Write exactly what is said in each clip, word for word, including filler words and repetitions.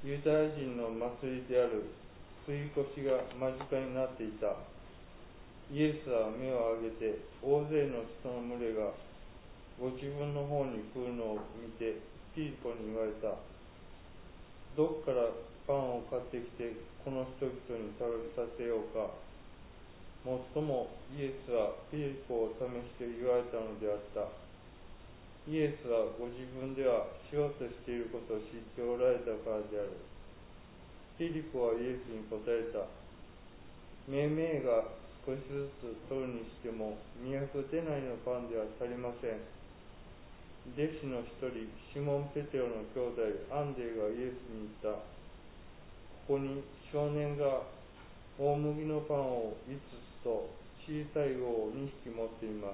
ユダヤ人の祭りである杉越が間近になっていた。イエスは目を上げて、大勢の人の群れがご自分の方に来るのを見て、ピリポに言われた。どこからパンを買ってきて、この人々に食べさせようか。もっともイエスはピリポを試して言われたのであった。イエスはご自分ではしようとしていることを知っておられたからである。ピリポはイエスに答えた。めいめいが少しずつ取るにしてもにひゃくデナリのパンでは足りません。弟子の一人、シモン・ペテロの兄弟アンデレがイエスに言った。ここに少年が大麦のパンをいつつと小さい魚をにひき持っています。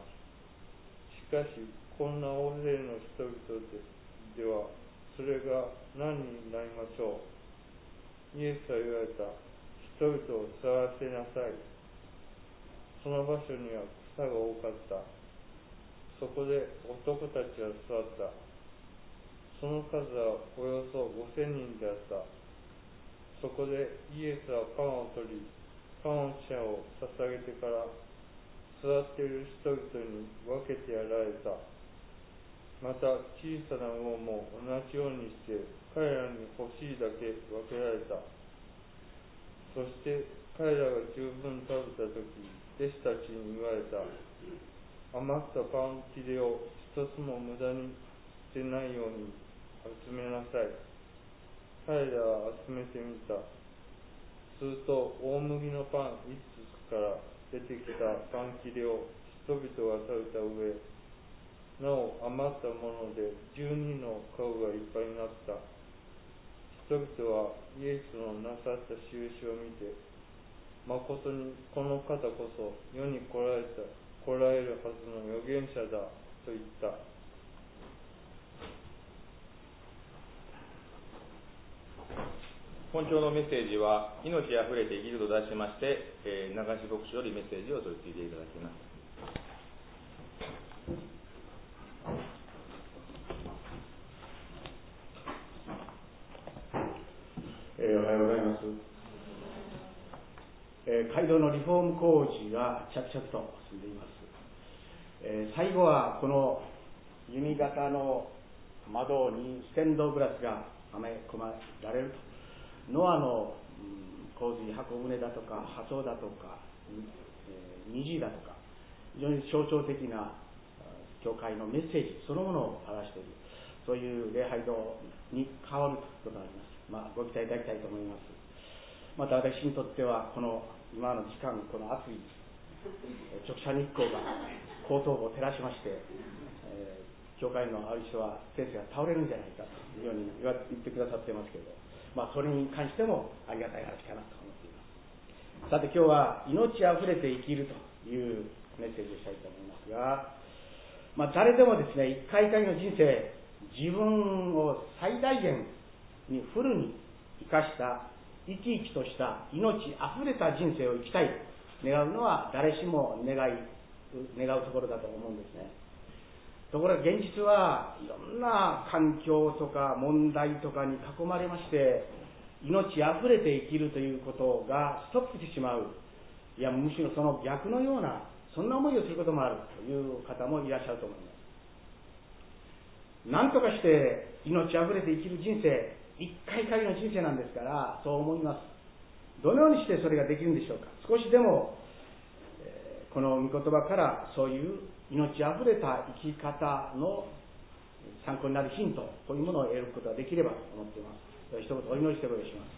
しかしこんな大勢の人々ではそれが何になりましょう。イエスは言われた。人々を座らせなさい。その場所には草が多かった。そこで男たちは座った。その数はおよそごせんにんであった。そこでイエスはパンを取り、感謝を捧げてから座っている人々に分けてやられた。また小さな魚も同じようにして彼らに欲しいだけ分けられた。そして彼らが十分食べたとき、弟子たちに言われた。余ったパン切れを一つも無駄に捨てないように集めなさい。彼らは集めてみた。すると大麦のパンいつつから出てきたパン切れを人々が食べた上、なお余ったもので十二の籠がいっぱいになった。人々はイエスのなさった印を見て、まことにこの方こそ世に来られた来られるはずの預言者だと言った。 本朝のメッセージは命あふれて生きると題しまして、えー、流し牧師よりメッセージを取り次いでいただきます。 えー、おはようございます。えー、街道のリフォーム工事が着々と進んでいます。えー、最後はこの弓形の窓にステンドグラスがはめ込まれると。ノアの、うん、洪水箱舟だとか波長だとか、えー、虹だとか、非常に象徴的な教会のメッセージそのものを表している、そういう礼拝堂に変わるということがあります。まあ、ご期待いただきたいと思います。また私にとってはこの今の時間、この暑い直射日光が後頭部を照らしまして、えー、教会のある人は先生が倒れるんじゃないかというように言ってくださっていますけれど、まあ、それに関してもありがたい話かなと思っています。さて今日は命あふれて生きるというメッセージをしたいと思いますが、まあ、誰でもですね、一回一回の人生、自分を最大限にフルに生かした生き生きとした命あふれた人生を生きたい願うのは誰しも願い願うところだと思うんですね。ところが現実はいろんな環境とか問題とかに囲まれまして、命あふれて生きるということがストップしてしまう、いやむしろその逆のようなそんな思いをすることもあるという方もいらっしゃると思います。何とかして命あふれて生きる人生、一回限りの人生なんですから、そう思います。どのようにしてそれができるんでしょうか。少しでも、えー、この御言葉からそういう命あふれた生き方の参考になるヒント、こういうものを得ることができればと思っています。一言お祈りしてご用意します。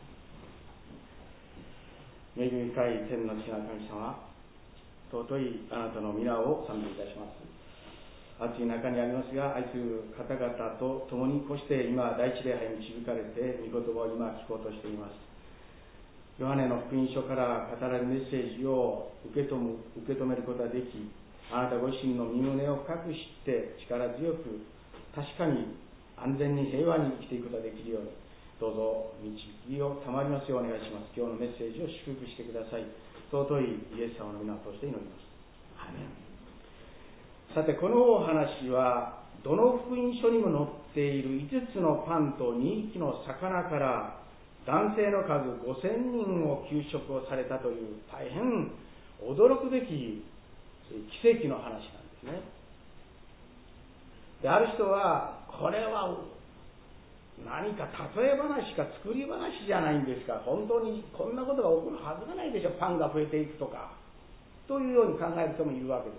恵み深い天の父なる神様、尊いあなたの皆を賛美いたします。暑い中にありますが、愛する方々と共にこうして今第一礼拝に導かれて御言葉を今聞こうとしています。ヨハネの福音書から語られるメッセージを受け止む、受け止めることができ、あなたご自身の身胸を深く知って力強く確かに安全に平和に生きていくことができるように、どうぞ導きをたまりますようお願いします。今日のメッセージを祝福してください。尊いイエス様の皆を通して祈ります。アーメン。さてこのお話はどの福音書にも載っているいつつのパンとにひきの魚から男性の数ごせんにんを給食をされたという大変驚くべき奇跡の話なんですね。で、ある人はこれは何か例え話か作り話じゃないんですか、本当にこんなことが起こるはずがないでしょ、パンが増えていくとかというように考える人もいるわけです。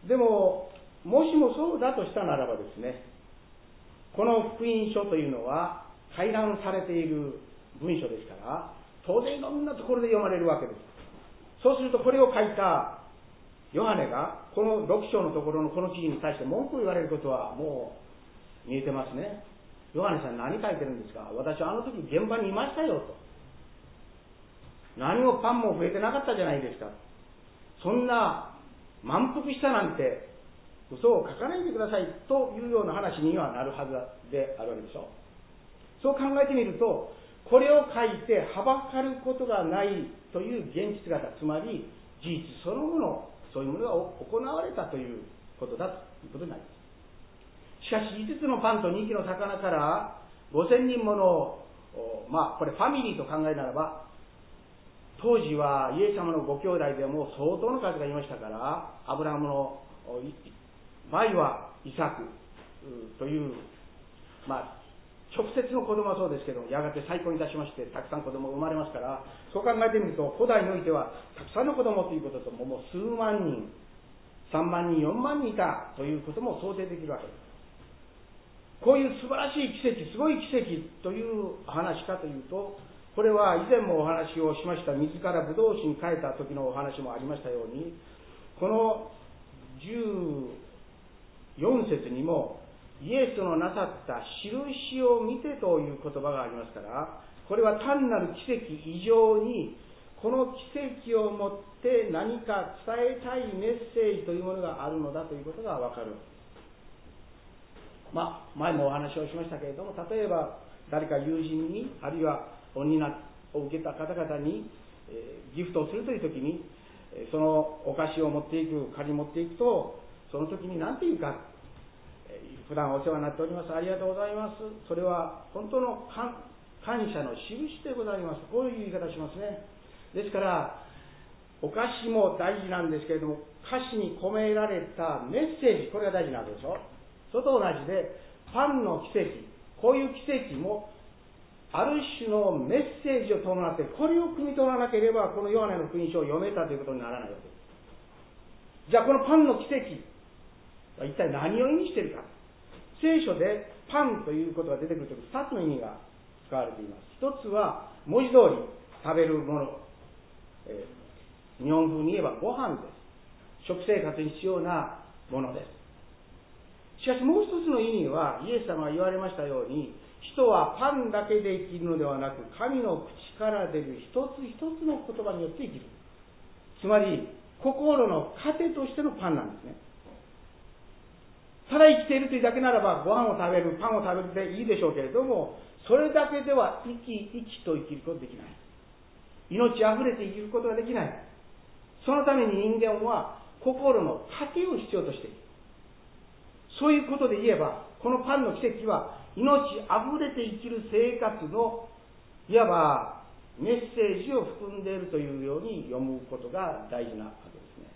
でももしもそうだとしたならばですね、この福音書というのは回覧されている文書ですから、当然いろんなところで読まれるわけです。そうするとこれを書いたヨハネがこのろく章のところのこの記事に対して文句を言われることはもう見えてますね。ヨハネさん何書いてるんですか、私はあの時現場にいましたよと。何もパンも増えてなかったじゃないですか。そんな満腹したなんて嘘を書かないでくださいというような話にはなるはずであるわけでしょ。そう考えてみると、これを書いてはばかることがないという現実型、つまり事実そのもの、そういうものが行われたということだということになります。しかしいつつのパンとにひきの魚からごせんにんもの、まあこれファミリーと考えならば、当時はイエス様のご兄弟でも相当の数がいましたから、アブラハムの前はイサクという、まあ直接の子供はそうですけど、やがて再婚いたしましてたくさん子供が生まれますから、そう考えてみると古代においてはたくさんの子供ということとももう数万人、さんまんにん、よんまんにんいたということも想定できるわけです。こういう素晴らしい奇跡、すごい奇跡という話かというと、これは以前もお話をしました水からブドウ酒に変えた時のお話もありましたように、このじゅうよん節にもイエスのなさった印を見てという言葉がありますから、これは単なる奇跡以上にこの奇跡をもって何か伝えたいメッセージというものがあるのだということがわかる。まあ前もお話をしましたけれども、例えば誰か友人に、あるいはお担を受けた方々に、えー、ギフトをするという時に、そのお菓子を持っていく、借り持っていくと、その時に何て言うか、普段お世話になっております、ありがとうございます、それは本当の感謝の印でございます、こういう言い方をしますね。ですからお菓子も大事なんですけれども、歌詞に込められたメッセージ、これが大事なわけでしょ。それと同じでパンの奇跡、こういう奇跡もある種のメッセージを伴って、これを汲み取らなければこのヨハネの福音書を読めたということにならないわけです。じゃあこのパンの奇跡は一体何を意味しているか。聖書でパンということが出てくるとき、ふたつの意味が使われています。一つは文字通り食べるもの、えー、日本風に言えばご飯です。食生活に必要なものです。しかしもう一つの意味は、イエス様が言われましたように、人はパンだけで生きるのではなく、神の口から出る一つ一つの言葉によって生きる。つまり心の糧としてのパンなんですね。ただ生きているというだけならば、ご飯を食べる、パンを食べるでいいでしょうけれども、それだけでは生き生きと生きることができない。命あふれて生きることができない。そのために人間は心の糧を必要としている。そういうことで言えば、このパンの奇跡は命あふれて生きる生活のいわばメッセージを含んでいるというように読むことが大事なわけですね。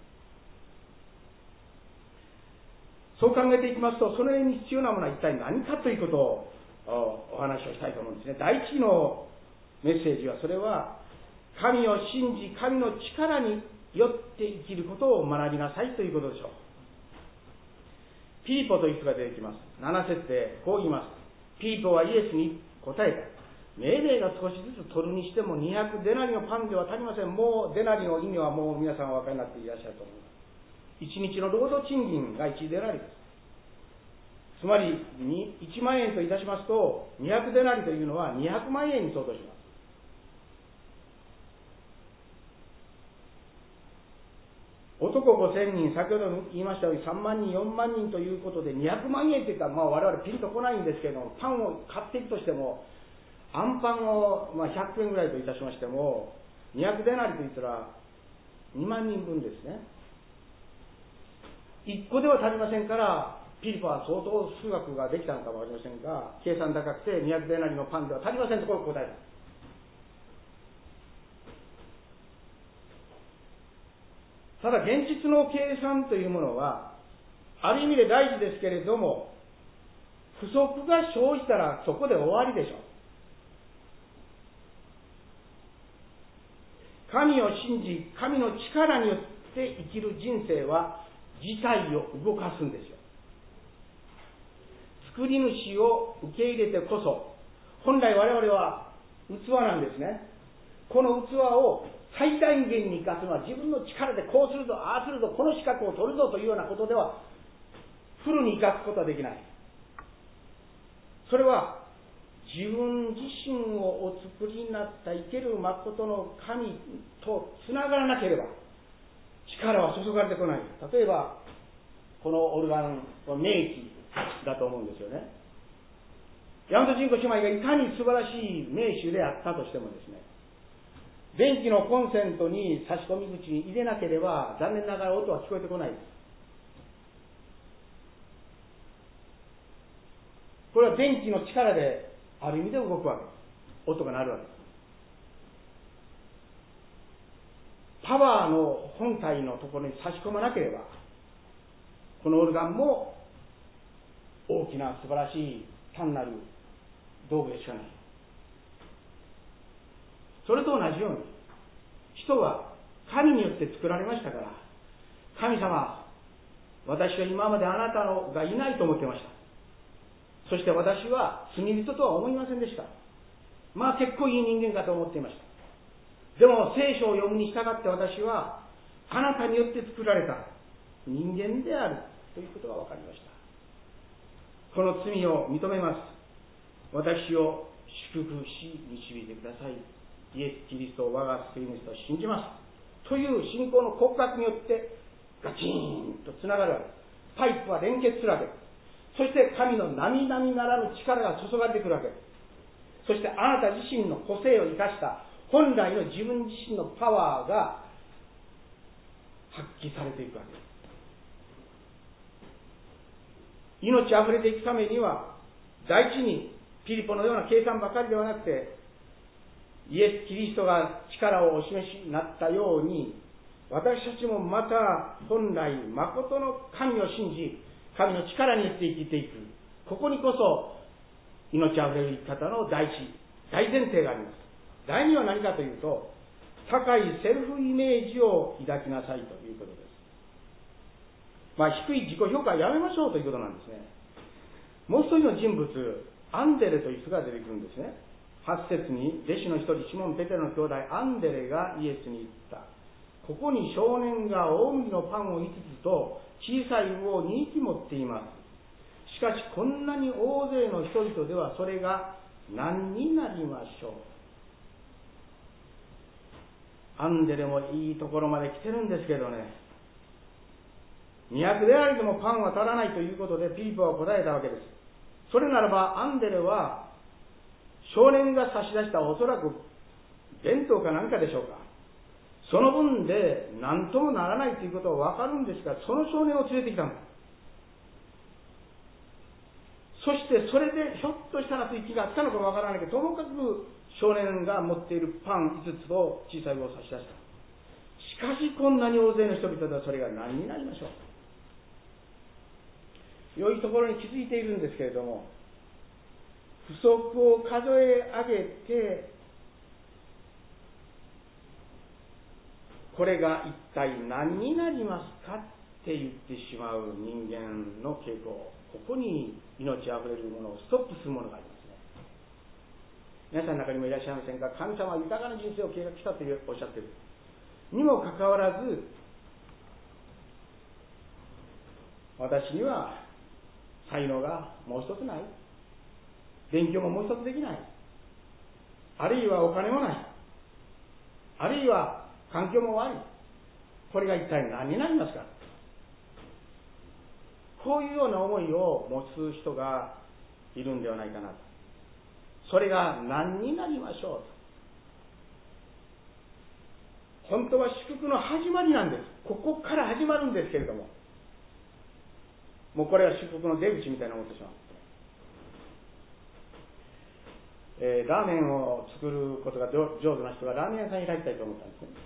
そう考えていきますと、それに必要なものは一体何かということをお話をしたいと思うんですね。第一のメッセージは、それは神を信じ神の力によって生きることを学びなさいということでしょう。ピリポという人が出てきます。なな節でこう言います。ピリポはイエスに答えた。命令が少しずつ取るにしてもにひゃくデナリのパンでは足りません。もうデナリの意味はもう皆さんお分かりになっていらっしゃると思います。いちにちの労働賃金がいちデナリです。つまりいちまんえんといたしますと、にひゃくデナリというのはにひゃくまんえんに相当します。男ごせんにん、先ほど言いましたようにさんまんにん、よんまんにんということでにひゃくまんえんといったら、まあ、我々ピンとこないんですけども、パンを買っていくとしても、アンパンをまあひゃくえんぐらいといたしましても、にひゃくデナリといったらにまんにんぶんですね。 いっこでは足りませんから、ピリポは相当数学ができたのかもわかりませんが、計算高くてにひゃくデナリのパンでは足りませんとこう答えた。ただ現実の計算というものはある意味で大事ですけれども、不足が生じたらそこで終わりでしょう。神を信じ、神の力によって生きる人生は事態を動かすんですよ。作り主を受け入れてこそ、本来我々は器なんですね。この器を最大限に生かすのは自分の力でこうするぞ、ああするぞ、この資格を取るぞというようなことではフルに生かすことはできない。それは自分自身をお作りになった生ける誠の神とつながらなければ力は注がれてこない。例えばこのオルガンは名器だと思うんですよね。大和純子姉妹がいかに素晴らしい名手であったとしてもですね、電気のコンセントに差し込み口に入れなければ残念ながら音は聞こえてこないです。これは電気の力である意味で動くわけです。音が鳴るわけです。パワーの本体のところに差し込まなければこのオルガンも大きな素晴らしい単なる道具でしかない。それと同じように人は神によって作られましたから、神様、私は今まであなたのがいないと思ってました。そして私は罪人とは思いませんでした。まあ結構いい人間かと思っていました。でも聖書を読むに従って私はあなたによって作られた人間であるということが分かりました。この罪を認めます。私を祝福し導いてください。イエス・キリストを我が救い主と信じますという信仰の告白によってガチーンとつながるわけです。パイプは連結するわけです。そして神の並々ならぬ力が注がれてくるわけです。そしてあなた自身の個性を生かした本来の自分自身のパワーが発揮されていくわけです。命あふれていくためには第一にピリポのような計算ばかりではなくて、イエス・キリストが力をお示しになったように、私たちもまた本来誠の神を信じ、神の力によって生きていく。ここにこそ命あふれる生き方の第一、大前提があります。第二は何かというと、高いセルフイメージを抱きなさいということです。まあ低い自己評価はやめましょうということなんですね。もう一人の人物、アンデレという人が出てくるんですね。はち節に弟子の一人シモン・ペテロの兄弟アンデレがイエスに言った。ここに少年が大麦のパンをいつつと小さい魚をにひき持っています。しかしこんなに大勢の人々ではそれが何になりましょう。アンデレもいいところまで来てるんですけどね、にひゃくデナリでもパンは足らないということでピリポは答えたわけです。それならばアンデレは少年が差し出したおそらく弁当か何かでしょうか、その分で何ともならないということは分かるんですが、その少年を連れてきたんだ。そしてそれでひょっとしたらという気があったのかも分からないけど、ともかく少年が持っているパンいつつと小さい棒を差し出した。しかしこんなに大勢の人々ではそれが何になりましょう。良いところに気づいているんですけれども、不足を数え上げて、これが一体何になりますかって言ってしまう人間の傾向、ここに命あふれるものをストップするものがありますね。皆さんの中にもいらっしゃいませんか。神様は豊かな人生を計画したとおっしゃっているにもかかわらず、私には才能がもう一つない、勉強ももう一つできない、あるいはお金もない、あるいは環境も悪い、これが一体何になりますか。こういうような思いを持つ人がいるんではないかなと。それが何になりましょうと。本当は祝福の始まりなんです。ここから始まるんですけれども、 もうこれは祝福の出口みたいなものでしょう。えー、ラーメンを作ることが上手な人がラーメン屋さんに入りたいと思ったんですね。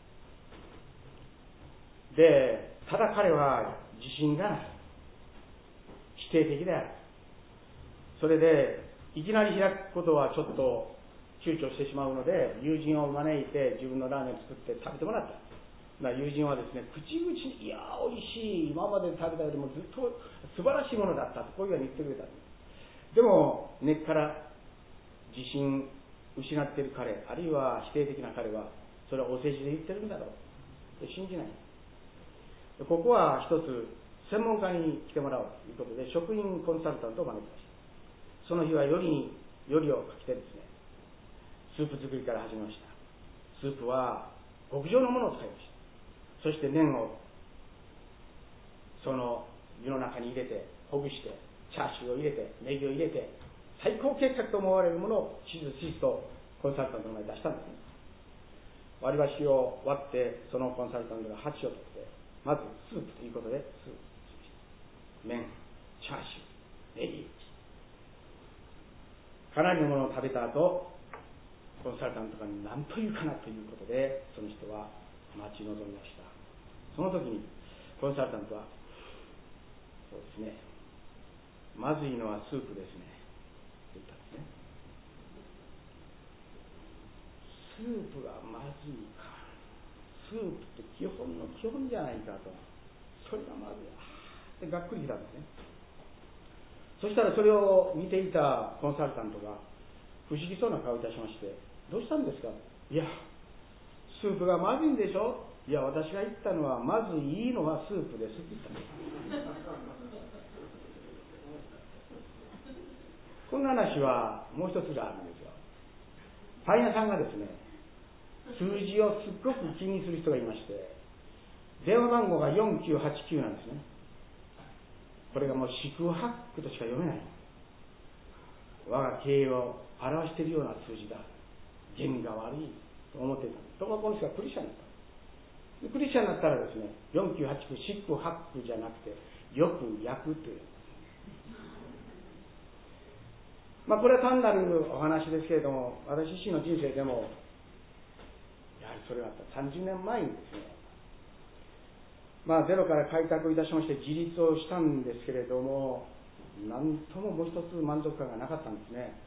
で、ただ彼は自信がない。否定的である。それで、いきなり開くことはちょっと躊躇してしまうので、友人を招いて自分のラーメンを作って食べてもらった。だから友人はですね、口々に、いやー、おいしい、今まで食べたよりもずっと素晴らしいものだったと、こういうふうに言ってくれたんです。でも、根っから自信失っている彼、あるいは否定的な彼は、それはお世辞で言ってるんだろうと信じない。ここは一つ、専門家に来てもらおうということで、職員コンサルタントを招きました。その日はよりによりをかけてですね、スープ作りから始めました。スープは極上のものを使いました。そして麺をその湯の中に入れて、ほぐして、チャーシューを入れて、ネギを入れて、最高傑作と思われるものをチーズチーズとコンサルタントの前に出したんですね。割り箸を割って、そのコンサルタントが箸を取って、まずスープということで、スープ、麺、チャーシュー、ネギ、かなりのものを食べた後、コンサルタントが何というかなということで、その人は待ち望みました。その時にコンサルタントは、そうですね、まずいのはスープですねと言ったんですね。スープがまずいか、スープって基本の基本じゃないかと、それがまずい、あーってがっくりきたんですね。そしたらそれを見ていたコンサルタントが不思議そうな顔をいたしまして、どうしたんですか。いや、スープがまずいんでしょ。いや、私が言ったのはまずいいのはスープですって言ったんですこんな話はもう一つがあるんですよ。パン屋さんがですね、数字をすっごく気にする人がいまして、電話番号がよんきゅうはちきゅうなんですね。これがもう四苦八苦としか読めない。我が経営を表しているような数字だ。弦が悪いと思っていた。ところがこの人がクリスチャンになった。クリスチャンになったらですね、よんきゅうはちきゅう、四苦八苦じゃなくて、よく焼くという。まあこれは単なるお話ですけれども、私自身の人生でも、やはりそれがあったさんじゅうねんまえにですね、まあゼロから開拓いたしまして自立をしたんですけれども、なんとももう一つ満足感がなかったんですね。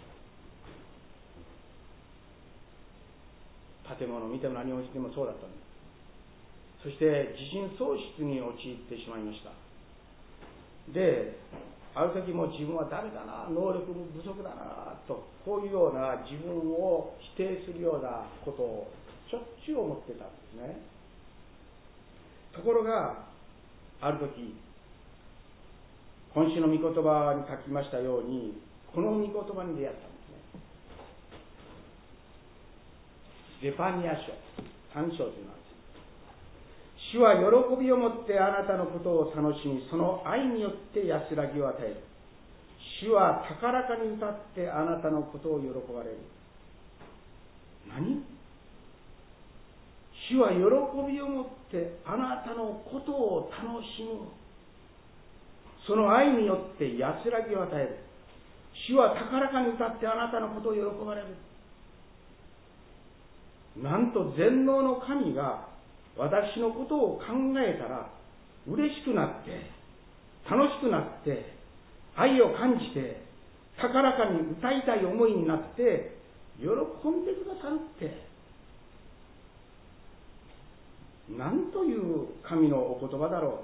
建物を見ても何をしてもそうだったんです。そして自信喪失に陥ってしまいました。で、ある時も自分はダメだな、能力不足だなと、こういうような自分を否定するようなことをしょっちゅう思ってたんですね。ところがある時、今週の御言葉に書きましたように、この御言葉に出会ったんですね。ゼパニア書さん章というのは、主は喜びをもってあなたのことを楽しみ、その愛によって安らぎを与える。主は高らかに歌ってあなたのことを喜ばれる。何？主は喜びをもってあなたのことを楽しむ。その愛によって安らぎを与える。主は高らかに歌ってあなたのことを喜ばれる。なんと全能の神が私のことを考えたら嬉しくなって、楽しくなって、愛を感じて、高らかに歌いたい思いになって、喜んでくださるって、なんという神のお言葉だろう。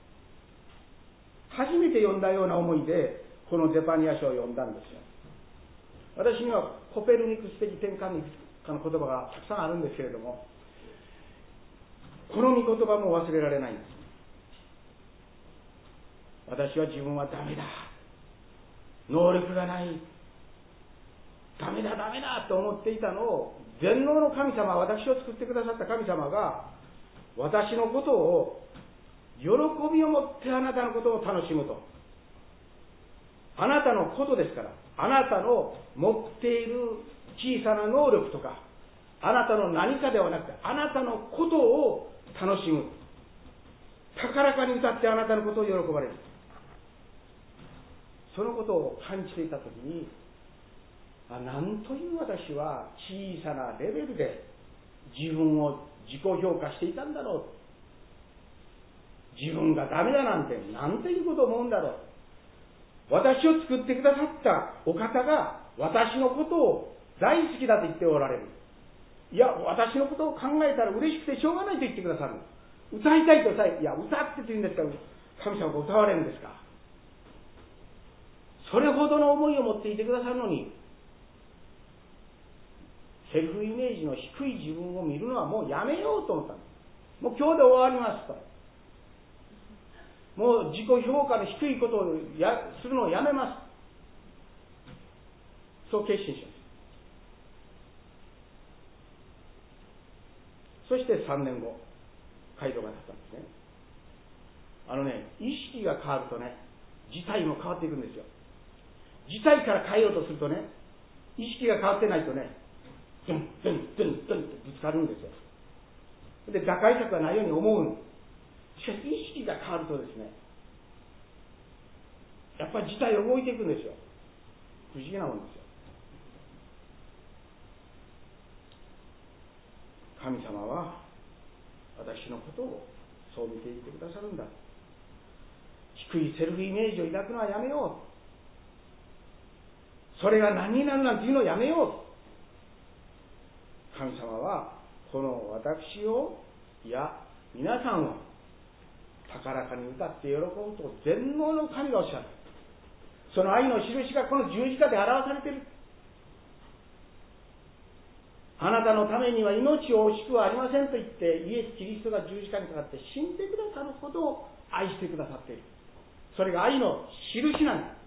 初めて読んだような思いでこのゼパニア書を読んだんですよ。私にはコペルニクス的転換の言葉がたくさんあるんですけれども、この御言葉も忘れられないんです。私は自分はダメだ、能力がない、ダメだダメだと思っていたのを、全能の神様、私を作ってくださった神様が私のことを喜びを持ってあなたのことを楽しむと。あなたのことですから、あなたの持っている小さな能力とか、あなたの何かではなくて、あなたのことを楽しむ。高らかに歌ってあなたのことを喜ばれる。 そのことを感じていたときに、あ、なんという私は小さなレベルで自分を自己評価していたんだろう。自分がダメだなんてなんていうことを思うんだろう。私を作ってくださったお方が私のことを大好きだと言っておられる。いや、私のことを考えたら嬉しくてしょうがないと言ってくださる。歌いたいとさえ、いや、歌ってと言うんですから、神様が歌われるんですか。それほどの思いを持っていてくださるのに、セルフイメージの低い自分を見るのはもうやめようと思ったんです。もう今日で終わりますと。もう自己評価の低いことをやするのをやめます。そう決心します。そしてさんねんご、街道が立ったんですね。あのね、意識が変わるとね、事態も変わっていくんですよ。事態から変えようとするとね、意識が変わってないとね、ドンドンドンドンってぶつかるんですよ。で、打開策がないように思うの。しかし意識が変わるとですね、やっぱり事態が動いていくんですよ。不思議なもんですよ。神様は私のことをそう見ていてくださるんだ。低いセルフイメージを抱くのはやめよう。それが何になるなんていうのをやめよう。神様はこの私を、いや皆さんを高らかに歌って喜ぶと全能の神がおっしゃる。その愛の印がこの十字架で表されている。あなたのためには命を惜しくはありませんと言ってイエス・キリストが十字架にかかって死んでくださるほど愛してくださっている。それが愛の印なんだ。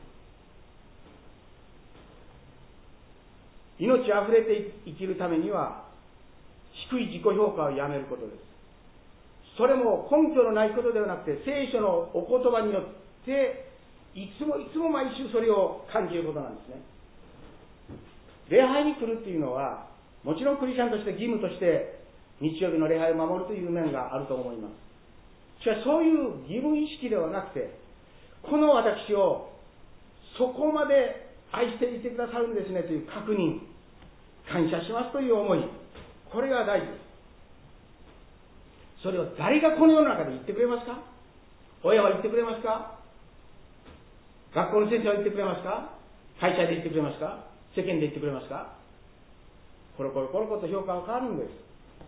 命あふれて生きるためには低い自己評価をやめることです。それも根拠のないことではなくて聖書のお言葉によっていつもいつも毎週それを感じることなんですね。礼拝に来るっていうのはもちろんクリスチャンとして義務として日曜日の礼拝を守るという面があると思います。しかしそういう義務意識ではなくて、この私をそこまで愛していてくださるんですねという確認、感謝しますという思い、これが大事です。それを誰がこの世の中で言ってくれますか？親は言ってくれますか？学校の先生は言ってくれますか？会社で言ってくれますか？世間で言ってくれますか？コロコロコロコロと評価が変わるんです。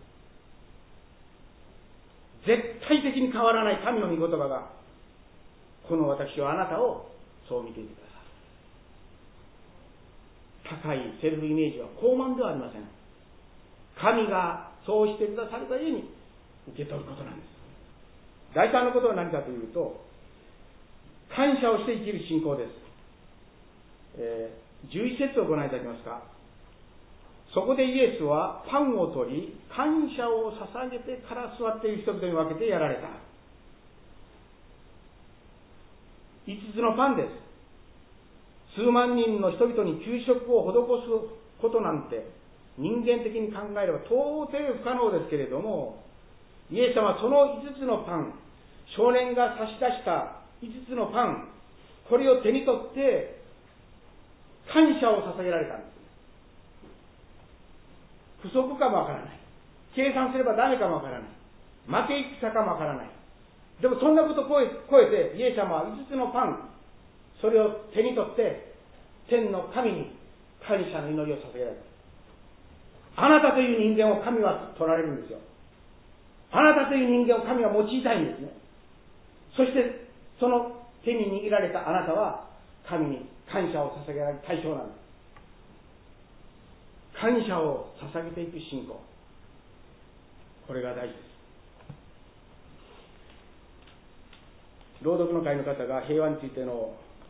絶対的に変わらない神の御言葉がこの私はあなたをそう見ていてください。高いセルフイメージは高慢ではありません。神がそうしてくださるがゆえに受け取ることなんです。第三のことは何かというと、感謝をして生きる信仰です。えー、じゅういち節をご覧いただけますか。そこでイエスはパンを取り、感謝を捧げてから座っている人々に分けてやられた。五つのパンです。数万人の人々に給食を施すことなんて人間的に考えれば到底不可能ですけれども、イエス様はその五つのパン、少年が差し出した五つのパン、これを手に取って感謝を捧げられたんです。不足かもわからない。計算すればダメかもわからない。負け戦かもわからない。でもそんなことを超え、超えてイエス様は五つのパン、それを手に取って天の神に感謝の祈りを捧げられた。あなたという人間を神は取られるんですよ。あなたという人間を神は用いたいんですね。そしてその手に握られたあなたは神に感謝を捧げられる対象なんです。感謝を捧げていく信仰、これが大事です。朗読の会の方が平和についての、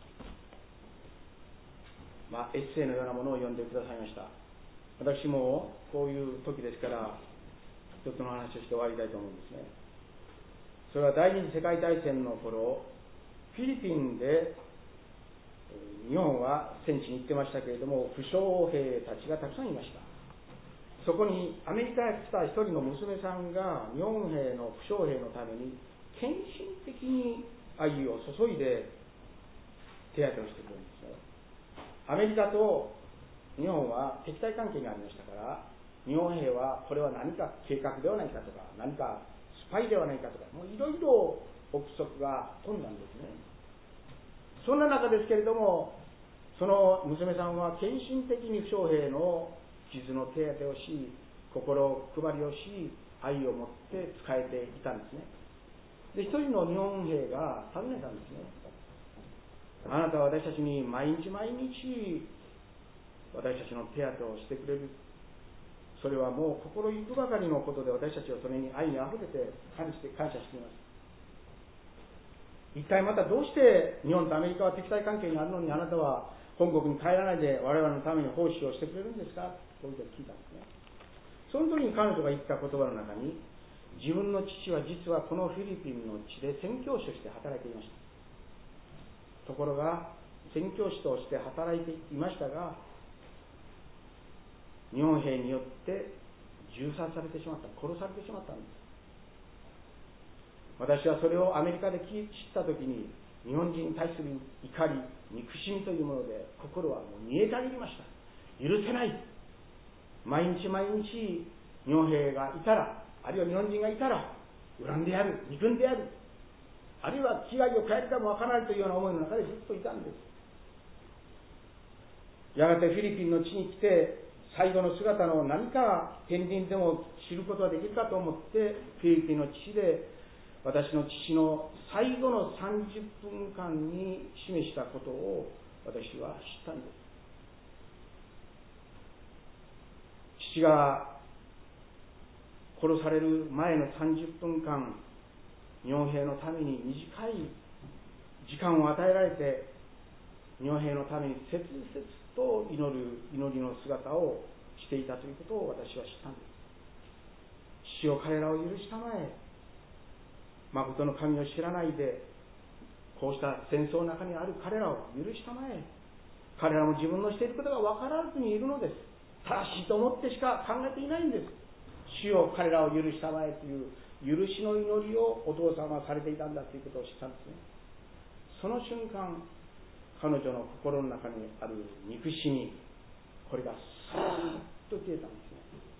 まあ、エッセイのようなものを読んでくださいました。私もこういう時ですから一つの話をして終わりたいと思うんですね。それは第二次世界大戦の頃、フィリピンで日本は戦地に行ってましたけれども、負傷兵たちがたくさんいました。そこにアメリカから来た一人の娘さんが日本兵の負傷兵のために献身的に愛を注いで手当てをしてくれるんですよ。アメリカと日本は敵対関係にありましたから、日本兵はこれは何か計画ではないかとか、何かスパイではないかとか、もういろいろ憶測が飛んだんですね。そんな中ですけれども、その娘さんは献身的に負傷兵の傷の手当てをし、心配りをし、愛を持って仕えていたんですね。で、一人の日本兵が尋ねたんですね。あなたは私たちに毎日毎日私たちの手当てをしてくれる。それはもう心ゆくばかりのことで、私たちはそれに愛にあふれて感謝して感謝しています。一体またどうして日本とアメリカは敵対関係にあるのに、あなたは本国に帰らないで我々のために奉仕をしてくれるんですかということを聞いたんですね。その時に彼女が言った言葉の中に、自分の父は実はこのフィリピンの地で宣教師として働いていました。ところが宣教師として働いていましたが、日本兵によって銃殺されてしまった、殺されてしまったんです。私はそれをアメリカで知ったときに、日本人に対する怒り、憎しみというもので心はもう煮えたぎりました。許せない。毎日毎日日本兵がいたら、あるいは日本人がいたら恨んでやる、憎んでやる、あるいは危害を加えるかもわからないというような思いの中でずっといたんです。やがてフィリピンの地に来て、最後の姿の何か天神でも知ることができるかと思って、フィリピンの地で私の父の最後のさんじゅっぷんかんに示したことを私は知ったんです。父が殺される前のさんじゅっぷんかん、日本兵のために短い時間を与えられて、日本兵のために切々と祈る祈りの姿をしていたということを私は知ったんです。父よ、彼らを許したまえ。誠の神を知らないで、こうした戦争の中にある彼らを許したまえ。彼らも自分のしていることが分からずにいるのです。正しいと思ってしか考えていないんです。主よ、彼らを許したまえという許しの祈りをお父様はされていたんだということを知ったんですね。その瞬間、彼女の心の中にある憎しみ、これがスーッと消えたんですね。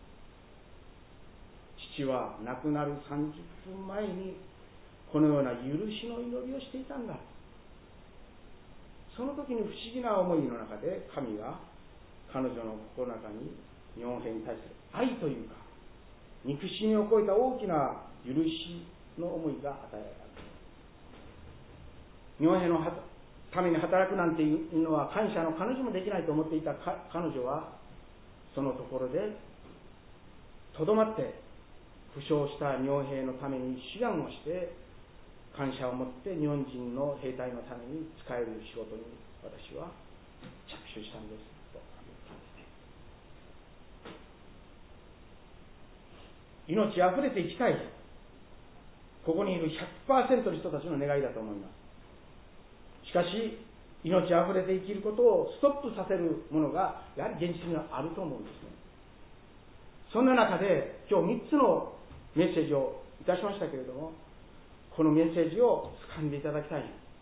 父は亡くなるさんじゅっぷんまえにこのような許しの祈りをしていたんだ。その時に不思議な思いの中で、神が彼女の心の中に日本兵に対する愛というか、憎しみを超えた大きな許しの思いが与えられた。日本兵のために働くなんていうのは感謝の彼女もできないと思っていた彼女は、そのところでとどまって負傷した日本兵のために志願をして、感謝を持って日本人の兵隊のために使える仕事に私は着手したんですと言ったんですね。命あふれていきたい、ここにいる ひゃくパーセント の人たちの願いだと思います。しかし命あふれて生きることをストップさせるものがやはり現実にはあると思うんですね。そんな中で今日みっつのメッセージをいたしましたけれども、このメッセージを掴んでいただきたい。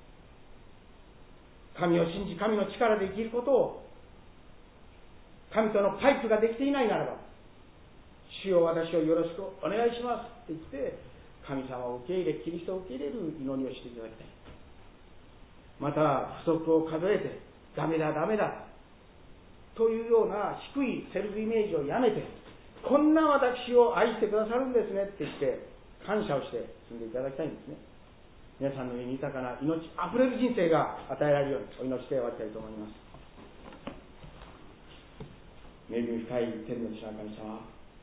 神を信じ、神の力で生きることを、神とのパイプができていないならば、主よ私をよろしくお願いしますって言って、神様を受け入れ、キリストを受け入れる祈りをしていただきたい。また不足を数えてダメだダメだというような低いセルフイメージをやめて、こんな私を愛してくださるんですねって言って感謝をして進んでいただきたいんですね。皆さんの上に豊かな命あふれる人生が与えられるようにお祈りして終わりたいと思います。恵み深い天の父なる神様、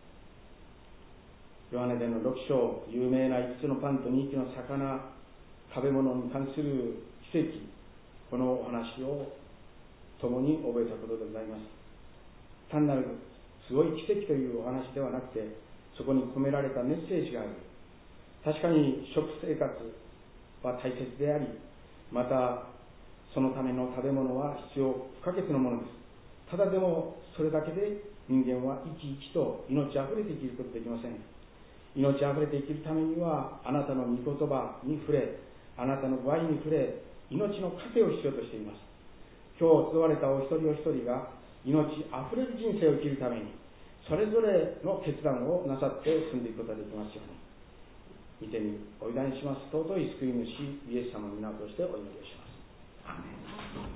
ヨハネ伝のろく章、有名ないつつのパンとにひきの魚、食べ物に関する奇跡、このお話を共に覚えたことでございます。単なるすごい奇跡というお話ではなくて、そこに込められたメッセージがある。確かに食生活は大切であり、またそのための食べ物は必要不可欠なものです。ただでもそれだけで人間は生き生きと命あふれて生きることできません。命あふれて生きるためには、あなたの御言葉に触れ、あなたの具合に触れ、 命の糧を必要としています。今日集われたお一人お一人が命あふれる人生を生きるためにそれぞれの決断をなさって進んでいくことができますように、御手にお委ねします。尊い救い主イエス様の皆としてお祈りをします。アーメン。